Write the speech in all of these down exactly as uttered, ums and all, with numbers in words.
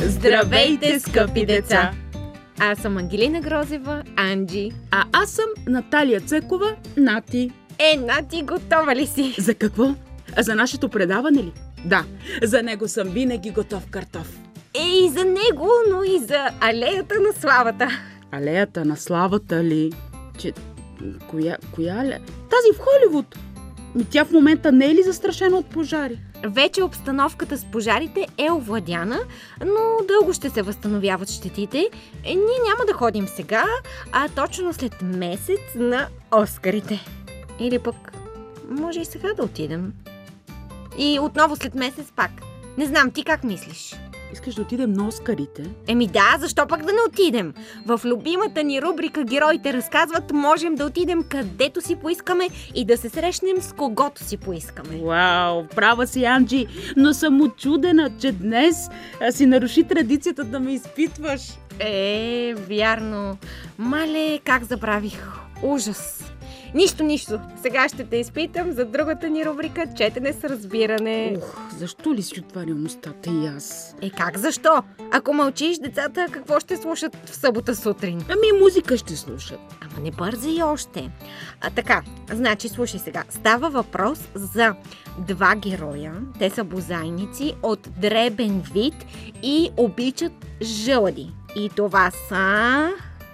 Здравейте, скъпи деца! Аз съм Ангелина Грозева, Анджи. А аз съм Наталия Цекова, Нати. Е, Нати, готова ли си? За какво? За нашето предаване ли? Да, за него съм винаги готов картоф. Е, и за него, но и за алеята на славата. Алеята на славата ли? Че... Коя, коя алея? Тази в Холивуд. Тя в момента не е ли застрашена от пожари? Вече обстановката с пожарите е овладяна, но дълго ще се възстановяват щетите. Е, ние няма да ходим сега, а точно след месец на Оскарите. Или пък, може и сега да отидем. И отново след месец пак. Не знам, ти как мислиш? Искаш да отидем на Оскарите? Еми да, защо пък да не отидем? В любимата ни рубрика "Героите разказват" можем да отидем където си поискаме и да се срещнем с когото си поискаме. Вау, права си, Анджи, но съм учудена, че днес си наруши традицията да ме изпитваш. Е, вярно. Мале, как забравих. Ужас. Нищо, нищо. Сега ще те изпитам за другата ни рубрика "Четене с разбиране". Ух, защо ли си отварям устата и аз? Е, как защо? Ако мълчиш, децата какво ще слушат в събота сутрин? Ами музика ще слушат. Ама не бързай още. А, така, значи слушай сега. Става въпрос за два героя. Те са бозайници от дребен вид и обичат жълъди. И това са...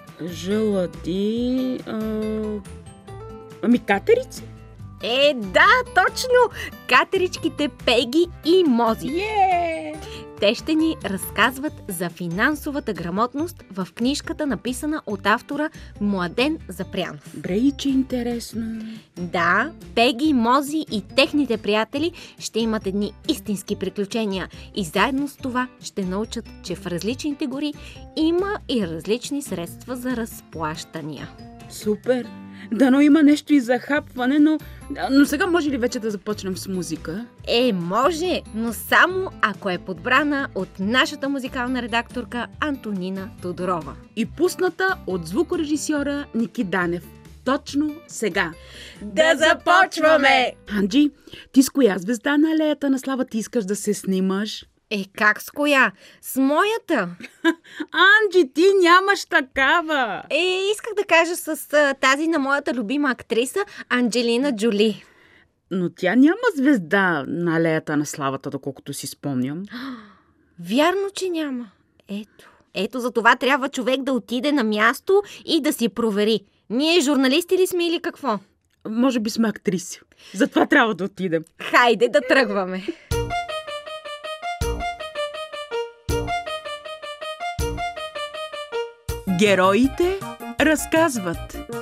Жълъди... А... Ами катерици? Е, да, точно! Катеричките Пеги и Мози. Yeah! Те ще ни разказват за финансовата грамотност в книжката, написана от автора Младен Запрянов. Брей, че интересно. Да, Пеги, Мози и техните приятели ще имат едни истински приключения и заедно с това ще научат, че в различните гори има и различни средства за разплащания. Супер! Дано има нещо и за хапване, но, но сега може ли вече да започнем с музика? Е, може, но само ако е подбрана от нашата музикална редакторка Антонина Тодорова. И пусната от звукорежисьора Ники Данев. Точно сега. Да започваме! Анджи, ти с коя звезда на алеята на славата искаш да се снимаш? Е, как с коя? С моята? Анджи, ти нямаш такава! Е, исках да кажа с а, тази на моята любима актриса Анджелина Джоли. Но тя няма звезда на алеята на славата, доколкото си спомням. Вярно, че няма. Ето, ето за това трябва човек да отиде на място и да си провери. Ние журналисти ли сме или какво? Може би сме актриси. Затова трябва да отидем. Хайде да тръгваме. Героите разказват.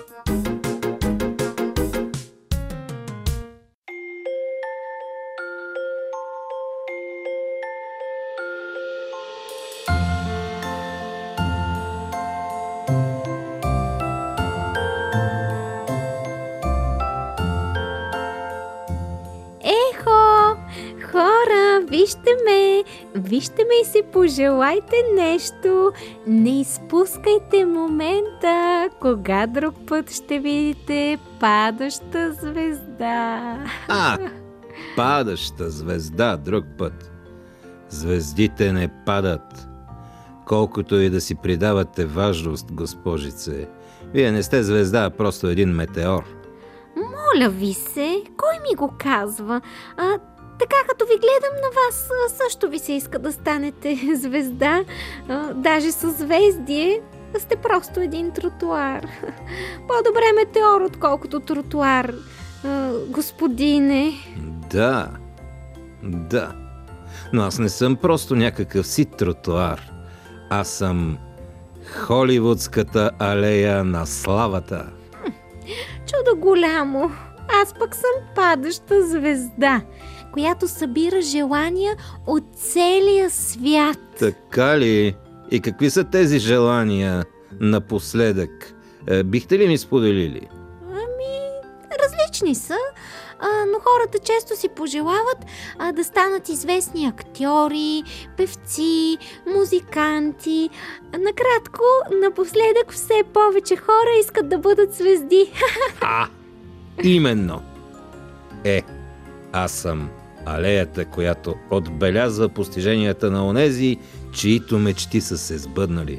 Ехо, хора, вижте ме, вижте ме и си пожелайте нещо. Не изпускайте момента, кога друг път ще видите падаща звезда. А, падаща звезда друг път. Звездите не падат. Колкото и да си придавате важност, госпожице, вие не сте звезда, а просто един метеор. Моля ви се, кой ми го казва? А, така като ви гледам на вас, също ви се иска да станете звезда. А, даже със звездие сте просто един тротуар. По-добре метеор, отколкото тротуар, а, господине. Да, да. Но аз не съм просто някакъв си тротуар. Аз съм Холивудската алея на славата. Чудо голямо! Аз пък съм падаща звезда, която събира желания от целия свят. Така ли? И какви са тези желания напоследък? Е, бихте ли ми споделили? Ами, различни са, а, но хората често си пожелават а, да станат известни актьори, певци, музиканти. Накратко, напоследък все повече хора искат да бъдат звезди. А, именно. Е, аз съм алеята, която отбелязва постиженията на онези, чието мечти са се сбъднали.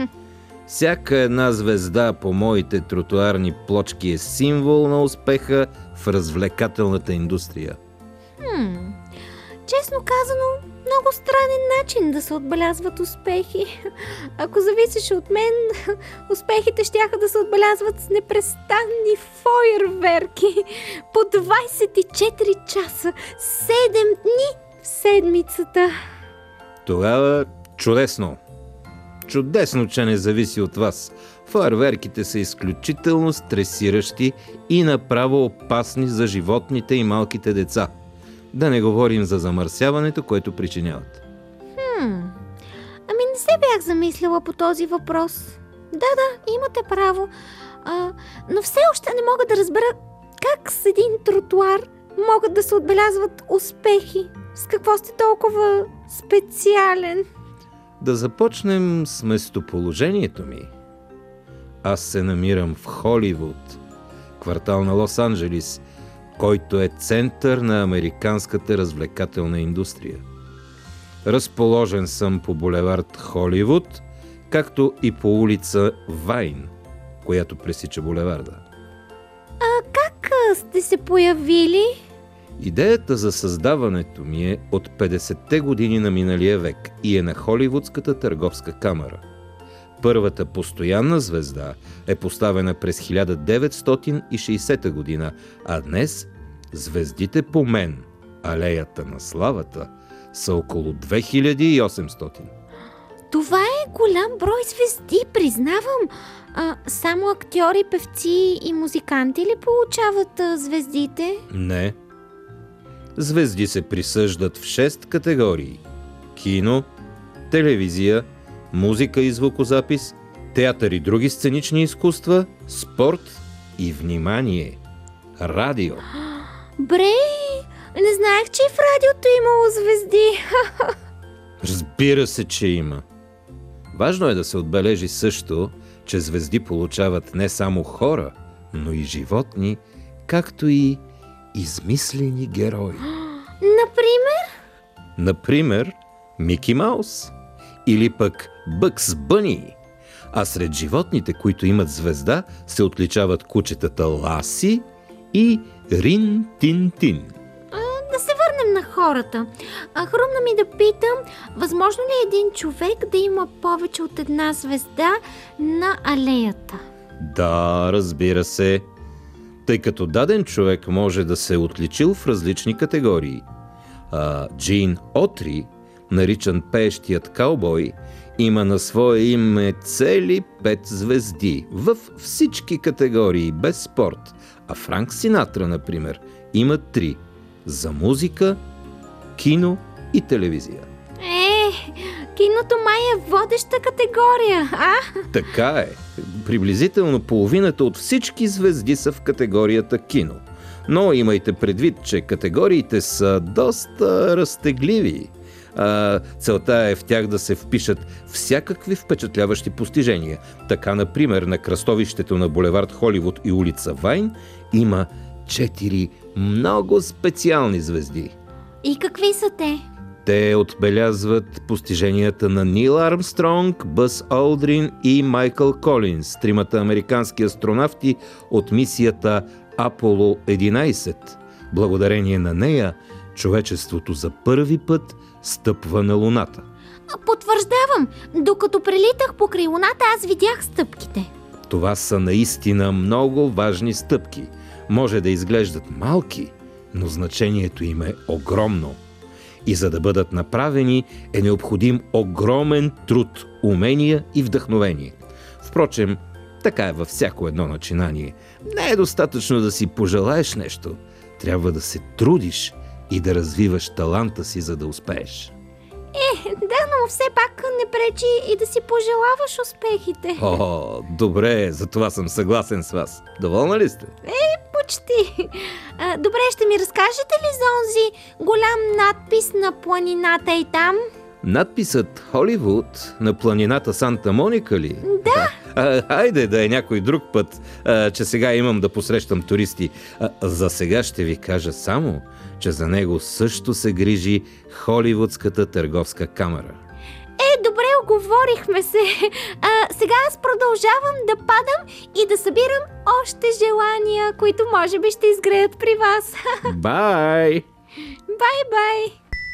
Всяка една звезда по моите тротуарни плочки е символ на успеха в развлекателната индустрия. Хм, честно казано, много странен начин да се отбелязват успехи. Ако зависеше от мен, успехите щяха да се отбелязват с непрестанни фойерверки по двайсет и четири часа, седем дни в седмицата. Тогава чудесно. Чудесно, че не зависи от вас. Фойерверките са изключително стресиращи и направо опасни за животните и малките деца. Да не говорим за замърсяването, което причиняват. Хм, ами не се бях замислила по този въпрос. Да, да, имате право. А, но все още не мога да разбера как с един тротуар могат да се отбелязват успехи. С какво сте толкова специален? Да започнем с местоположението ми. Аз се намирам в Холивуд, квартал на Лос-Анджелис, който е център на американската развлекателна индустрия. Разположен съм по булевард Холивуд, както и по улица Вайн, която пресича булеварда. А как а, сте се появили? Идеята за създаването ми е от петдесетте години на миналия век и е на Холивудската търговска камара. Първата постоянна звезда е поставена през хиляда деветстотин и шейсета година, а днес звездите по мен, алеята на славата, са около две хиляди и осемстотин. Това е голям брой звезди, признавам. А, само актьори, певци и музиканти ли получават а, звездите? Не. Звезди се присъждат в шест категории: кино, телевизия, музика и звукозапис, театър и други сценични изкуства, спорт и, внимание, радио. Бре, не знаех, че и в радиото имало звезди. Разбира се, че има. Важно е да се отбележи също, че звезди получават не само хора, но и животни, както и измислени герои. Например? Например, Мики Маус или пък Бъкс Бъни. А сред животните, които имат звезда, се отличават кучетата Ласи и Рин Тин Тин. А, да се върнем на хората. А, хрумна ми да питам, възможно ли е един човек да има повече от една звезда на алеята? Да, разбира се. Тъй като даден човек може да се е отличил в различни категории. А Джин Отри, наричан пеещият каубой, има на свое име цели пет звезди в всички категории, без спорт. А Франк Синатра, например, има три – за музика, кино и телевизия. Е, киното май е водеща категория, а? Така е. Приблизително половината от всички звезди са в категорията кино. Но имайте предвид, че категориите са доста разтегливи. А, целта е в тях да се впишат всякакви впечатляващи постижения. Така, например, на кръстовището на булевард Холивуд и улица Вайн има четири много специални звезди. И какви са те? Те отбелязват постиженията на Нил Армстронг, Бъз Олдрин и Майкъл Колинс, тримата американски астронавти от мисията Аполо единайсет. Благодарение на нея, човечеството за първи път стъпва на Луната. Потвърждавам, докато прелитах покрай Луната, аз видях стъпките. Това са наистина много важни стъпки. Може да изглеждат малки, но значението им е огромно. И за да бъдат направени е необходим огромен труд, умения и вдъхновение. Впрочем, така е във всяко едно начинание. Не е достатъчно да си пожелаеш нещо. Трябва да се трудиш и да развиваш таланта си, за да успееш. Е, да, но все пак не пречи и да си пожелаваш успехите. О, добре, за това съм съгласен с вас. Доволна ли сте? Е, почти. А, добре, ще ми разкажете ли за онзи голям надпис на планината и там? Надписът Холивуд на планината Санта Моника ли? Да. А, хайде да е някой друг път, а, че сега имам да посрещам туристи. А, за сега ще ви кажа само, че за него също се грижи Холивудската търговска камара. Е, добре, оговорихме се. А, сега аз продължавам да падам и да събирам още желания, които може би ще изгреят при вас. Бай! Бай-бай!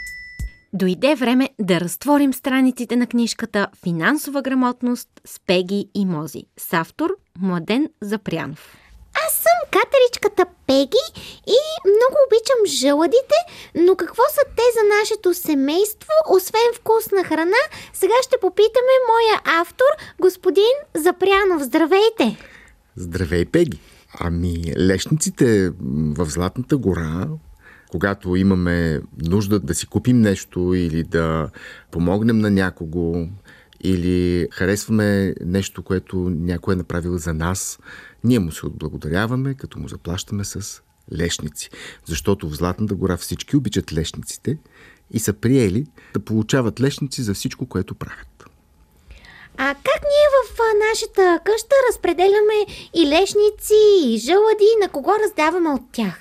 Дойде време да разтворим страниците на книжката «Финансова грамотност» с Пеги и Мози с автор Младен Запрянов. Аз съм катеричката Пеги и много обичам жълъдите, но какво са те за нашето семейство, освен вкусна храна? Сега ще попитаме моя автор, господин Запрянов. Здравейте! Здравей, Пеги! Ами, лешниците в Златната гора, когато имаме нужда да си купим нещо или да помогнем на някого, или харесваме нещо, което някой е направил за нас, ние му се отблагодаряваме, като му заплащаме с лешници. Защото в Златната гора всички обичат лешниците и са приели да получават лешници за всичко, което правят. А как ние в а, нашата къща разпределяме и лешници, и жълъди, на кого раздаваме от тях?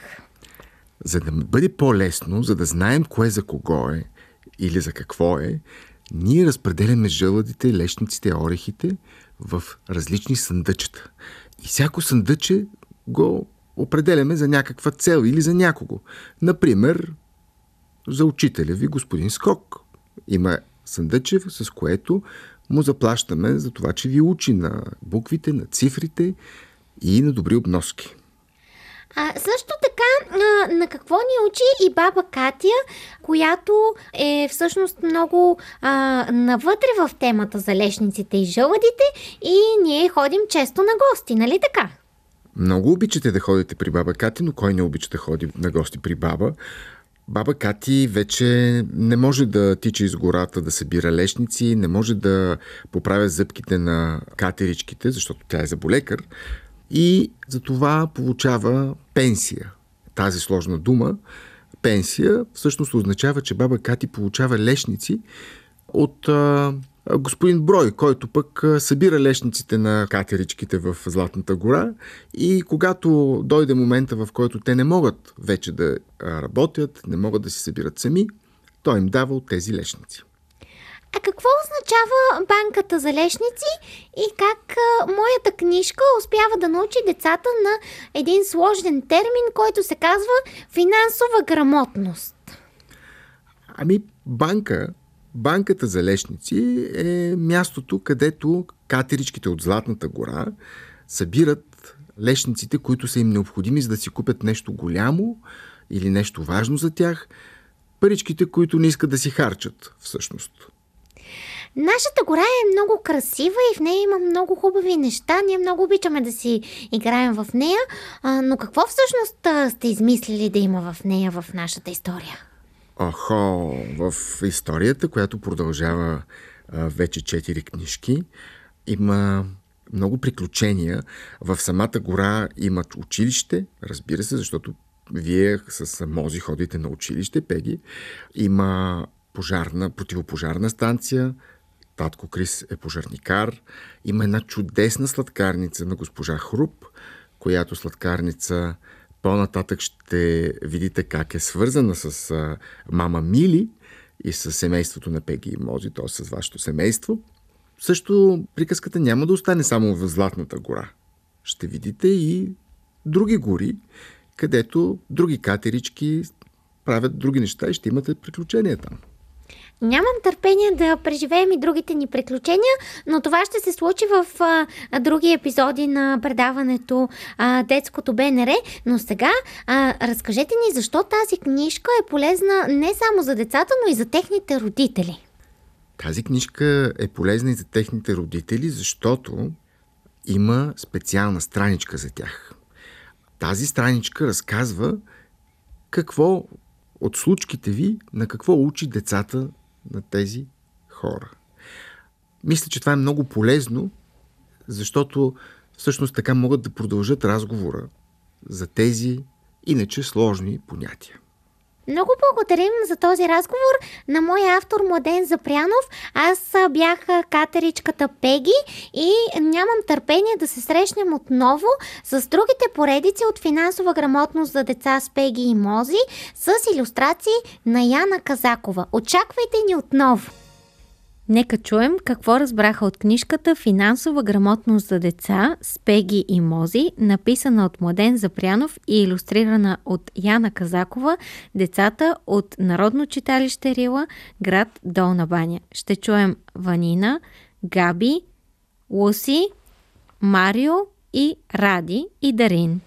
За да бъде по-лесно, за да знаем кое за кого е или за какво е, ние разпределяме жълъдите, лешниците, орехите в различни съндъчета. И всяко съндъче го определяме за някаква цел или за някого. Например, за учителя ви, господин Скок. Има съндъче, с което му заплащаме за това, че ви учи на буквите, на цифрите и на добри обноски. А, също така, а, на какво ни учи и баба Катя, която е всъщност много а, навътре в темата за лешниците и жълъдите и ние ходим често на гости, нали така? Много обичате да ходите при баба Кати, но кой не обича да ходи на гости при баба? Баба Кати вече не може да тича из гората да събира лешници, не може да поправя зъбките на катеричките, защото тя е заболекар, и за това получава пенсия. Тази сложна дума, пенсия, всъщност означава, че баба Кати получава лешници от а, господин Брой, който пък а, събира лешниците на катеричките в Златната гора, и когато дойде момента, в който те не могат вече да а, работят, не могат да си събират сами, той им дава от тези лешници. А какво означава банката за лешници и как а, моята книжка успява да научи децата на един сложен термин, който се казва финансова грамотност? Ами, банка, банката за лешници е мястото, където катеричките от Златната гора събират лешниците, които са им необходими, за да си купят нещо голямо или нещо важно за тях, паричките, които не искат да си харчат всъщност. Нашата гора е много красива и в нея има много хубави неща. Ние много обичаме да си играем в нея. А, но какво всъщност а, сте измислили да има в нея в нашата история? Охо, в историята, която продължава а, вече четири книжки, има много приключения. В самата гора имат училище, разбира се, защото вие с Мози ходите на училище, Пеги. Има пожарна, противопожарна станция, татко Крис е пожарникар. Има една чудесна сладкарница на госпожа Хруп, която сладкарница по-нататък ще видите как е свързана с а, мама Мили и с семейството на Пеги и Мози, т.е. с вашето семейство. Също приказката няма да остане само в Златната гора. Ще видите и други гори, където други катерички правят други неща и ще имате приключения там. Нямам търпение да преживеем и другите ни приключения, но това ще се случи в а, други епизоди на предаването а, Детското БНР. Но сега а, разкажете ни защо тази книжка е полезна не само за децата, но и за техните родители. Тази книжка е полезна и за техните родители, защото има специална страничка за тях. Тази страничка разказва какво от случките ви, на какво учи децата на тези хора. Мисля, че това е много полезно, защото всъщност така могат да продължат разговора за тези иначе сложни понятия. Много благодарим за този разговор на моя автор Младен Запрянов. Аз а, бях а, катеричката Пеги и нямам търпение да се срещнем отново с другите поредици от финансова грамотност за деца с Пеги и Мози с илюстрации на Яна Казакова. Очаквайте ни отново! Нека чуем какво разбраха от книжката «Финансова грамотност за деца» с Пеги и Мози, написана от Младен Запрянов и илюстрирана от Яна Казакова, децата от Народно читалище Рила, град Долна баня. Ще чуем Ванина, Габи, Луси, Марио и Ради и Дарин.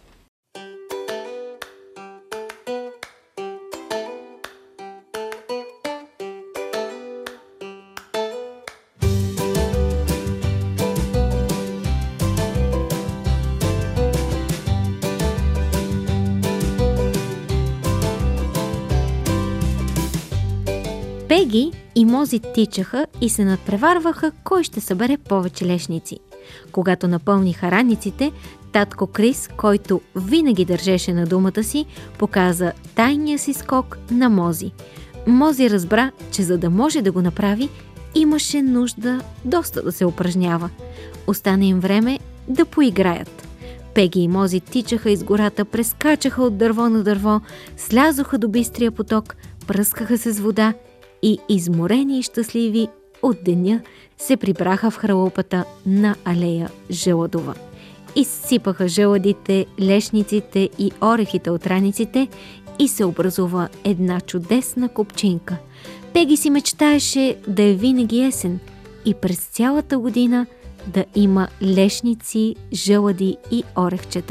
Пеги и Мози тичаха и се надпреварваха кой ще събере повече лешници. Когато напълниха раниците, татко Крис, който винаги държеше на думата си, показа тайния си скок на Мози. Мози разбра, че за да може да го направи, имаше нужда доста да се упражнява. Остана им време да поиграят. Пеги и Мози тичаха из гората, прескачаха от дърво на дърво, слязоха до бистрия поток, пръскаха се с вода и изморени и щастливи от деня се прибраха в хралупата на алея Желадова. Изсипаха желадите, лешниците и орехите от раниците и се образува една чудесна купчинка. Пеги си мечтаеше да е винаги есен и през цялата година да има лешници, желади и орехчета.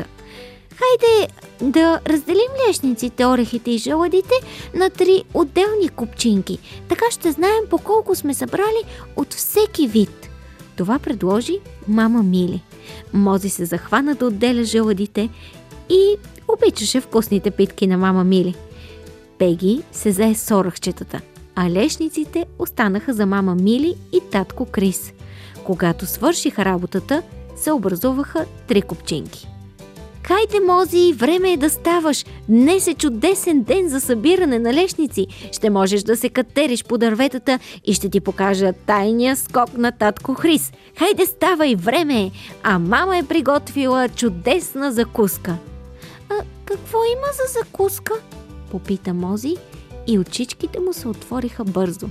Хайде да разделим лешниците, орехите и желадите на три отделни купчинки. Така ще знаем по колко сме събрали от всеки вид. Това предложи мама Мили. Мози се захвана да отделя желадите и обичаше вкусните питки на мама Мили. Пеги се зае с орехчетата, а лешниците останаха за мама Мили и татко Крис. Когато свършиха работата, се образуваха три купчинки. Хайде, Мози, време е да ставаш. Днес е чудесен ден за събиране на лешници. Ще можеш да се катериш по дърветата и ще ти покажа тайния скок на татко Хрис. Хайде, ставай, време е. А мама е приготвила чудесна закуска. А какво има за закуска? Попита Мози и очичките му се отвориха бързо.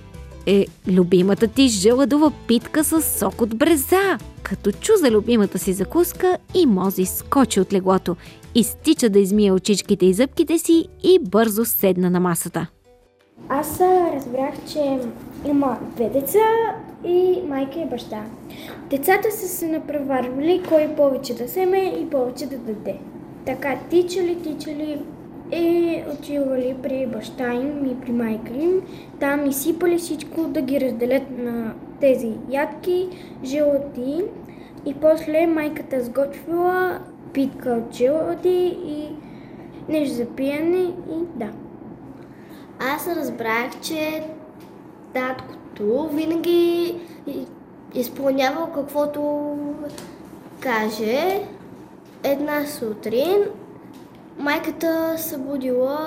Е, любимата ти желадова питка с сок от бреза. Като чу за любимата си закуска, и Мози скочи от леглото, изтича да измие очичките и зъбките си и бързо седна на масата. Аз разбрах, че има две деца и майка и баща. Децата са се напреварвали кой повече да вземе и повече да даде. Така тичали, тичали и отивали при баща им и при майка им. Там изсипали всичко да ги разделят на тези ядки, желади и после майката сготвила питка от желади и нещо за пиене и да. Аз разбрах, че таткото винаги изпълнявал каквото каже. Една сутрин майката събудила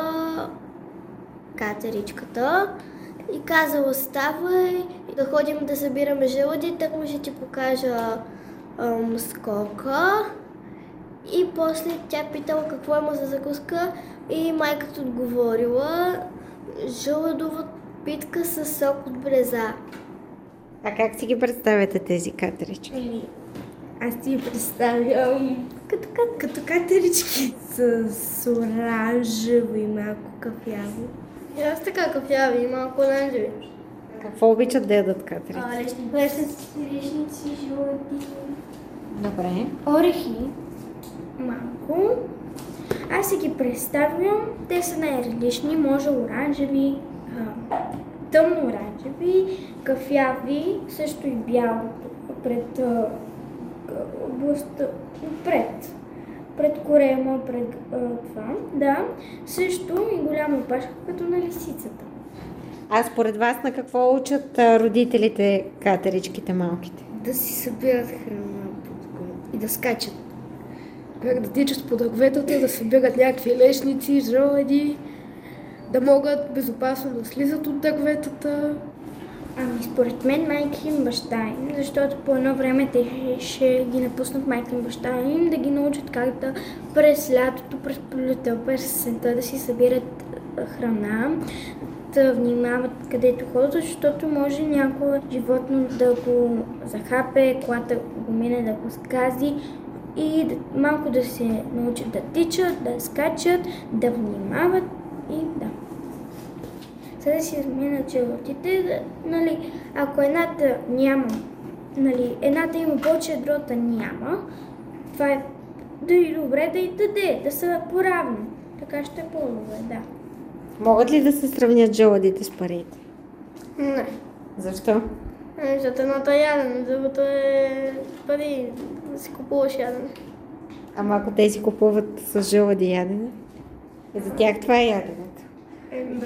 катеричката и казала: ставай да ходим да събираме желади, так му ще ти покажа ам, скока. И после тя питала какво има за закуска и майката отговорила: желадова питка с сок от бреза. А как си ги представяте тези катерички? Ами, аз си ги представям като, като катерички с оранжево и малко кафяво. И аз така кафяви и малко оранжеви. Какво обичат да ядат катерици? Лесници, лешници, желади, Добре. орехи, малко. Аз си ги представям, те са най-различни, може оранжеви, а, тъмно оранжеви, кафяви, също и бяло пред а, областта, пред, пред корема, пред а, това, да, също и голяма опашка като на лисицата. А според вас на какво учат а, родителите катеричките малките? Да си събират храна и да скачат. Как да тичат по дърветата, да събират някакви лешници, желади, да могат безопасно да слизат от дърветата. Ами според мен майка им, баща им, защото по едно време те ще ги напуснат майка им, баща им, да ги научат как да през лятото, през пролетта, през сента да си събират храна, да внимават където ходят, защото може някое животно да го захапе, колата го мине да го скази и да, малко да се научат да тичат, да скачат, да внимават и да. За да си изменят животите, нали, ако едната няма, нали, едната има повече, другата няма, това е да и добре да и даде, да са поравно. Така ще е по-добре, да. Могат ли да се сравнят жълъдите с парите? Не. Защо? Е, защото едното е ядене, другото е пари, да си купуваш ядене. Ама ако те си купуват с жълъди ядене, за тях това е яденето. Е, да.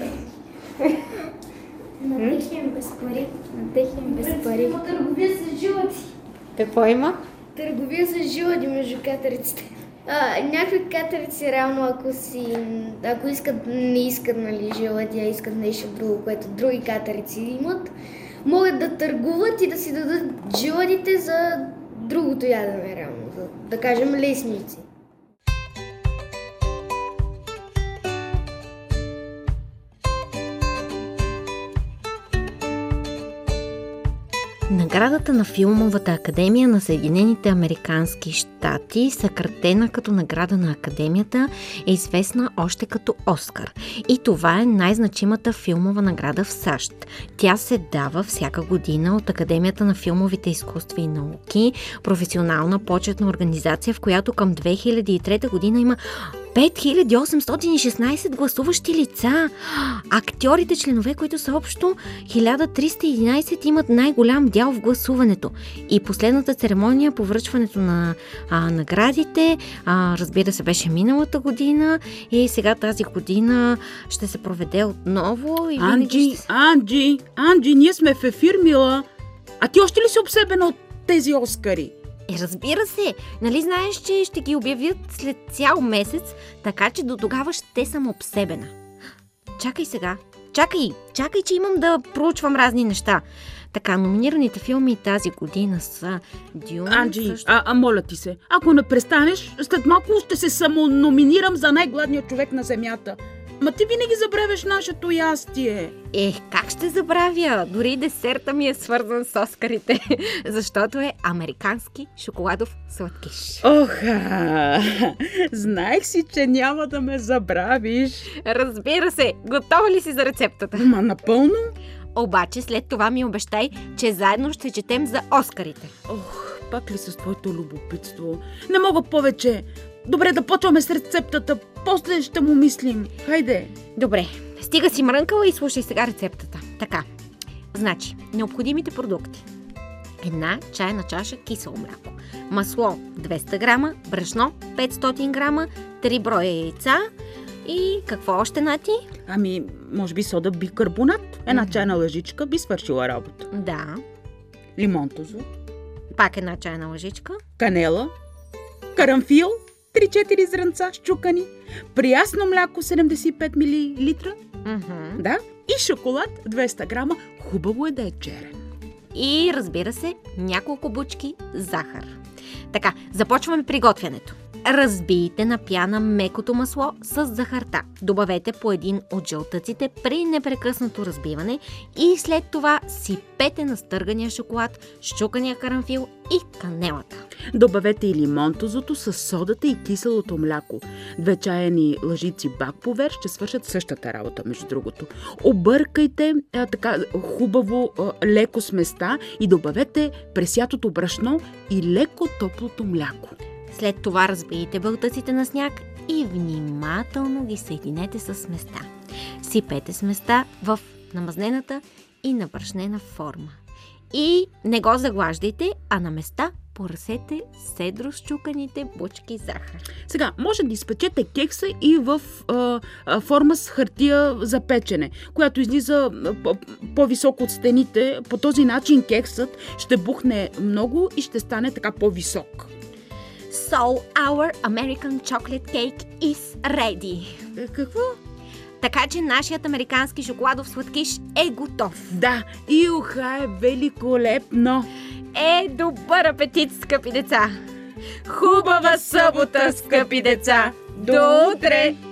На тех им без пари. На тех им без пари. Търговия с жълъди. Какво има? Търговия с жълъди между катериците. А, някакви катерици, реално, ако си, ако искат, не искат, нали, жълъди, а искат нещо друго, което други катерици имат, могат да търгуват и да си дадат жълъдите за другото ядене, реално, за, да кажем, лесници. Наградата на Филмовата академия на Съединените американски щати, съкратена като награда на академията, е известна още като Оскар. И това е най-значимата филмова награда в САЩ. Тя се дава всяка година от Академията на филмовите изкуства и науки, професионална почетна организация, в която към две хиляди и трета година има пет хиляди осемстотин и шестнадесет гласуващи лица. Актьорите, членове, които са общо хиляда триста и единадесет, имат най-голям дял в гласуването. И последната церемония по връчването на а, наградите, а, разбира се, беше миналата година и сега тази година ще се проведе отново. И Анджи, ще се... Анджи, Анджи, ние сме в ефир, мила. А ти още ли си обсебена от тези Оскари? Е, разбира се, нали знаеш, че ще ги обявят след цял месец, така че до тогава ще съм обсебена. Чакай сега, чакай, чакай, че имам да проучвам разни неща. Така, номинираните филми тази година са Дюн... Анджи, също... а, а моля ти се, ако не престанеш, след малко ще се самономинирам за най-гладния човек на земята. Ма ти винаги забравяш нашето ястие. Ех, как ще забравя? Дори десерта ми е свързан с Оскарите, защото е американски шоколадов сладкиш. Оха, знаех си, че няма да ме забравиш. Разбира се, готова ли си за рецептата? Ма напълно? Обаче след това ми обещай, че заедно ще четем за Оскарите. Ох, пак ли с твоето любопитство? Не мога повече. Добре, да почваме с рецептата. После ще му мислим. Хайде. Добре, стига си мрънкала и слушай сега рецептата. Така, значи, необходимите продукти. Една чайна чаша кисело мляко, масло двеста грама, брашно петстотин грама, три броя яйца и какво още, Нати? Ами, може би сода бикарбонат. Една чайна лъжичка би свършила работа. Да, Лимон тозу, пак една чайна лъжичка. канела, карамфил, три-четири зранца счукани, прясно мляко седемдесет и пет милилитра, Мгм. да, и шоколад двеста грама. Хубаво е да е черен. И разбира се, няколко бучки захар. Така, започваме приготвянето. Разбийте на пяна мекото масло с захарта. Добавете по един от жълтъците при непрекъснато разбиване и след това сипете настъргания шоколад, счукания карамфил и канелата. Добавете и лимонтозото с содата и киселото мляко. Две чайни лъжици бакповер ще свършат същата работа, между другото. Объркайте а, така хубаво, а, леко сместа и добавете пресятото брашно и леко топлото мляко. След това разбийте бълтъците на сняг и внимателно ги съединете с сместа. Сипете сместа в намазнената и набрашнена форма. И не го заглаждайте, а на места поръсете седро счуканите бучки захар. Сега, може да изпечете кекса и в а, а, форма с хартия за печене, която излиза а, по-високо от стените. По този начин кексът ще бухне много и ще стане така по-висок. So our American chocolate cake is ready. Е, какво? Така че нашият американски шоколадов сладкиш е готов. Да, и уха е великолепно. Е, добър апетит, скъпи деца! Хубава събота, скъпи деца! До утре!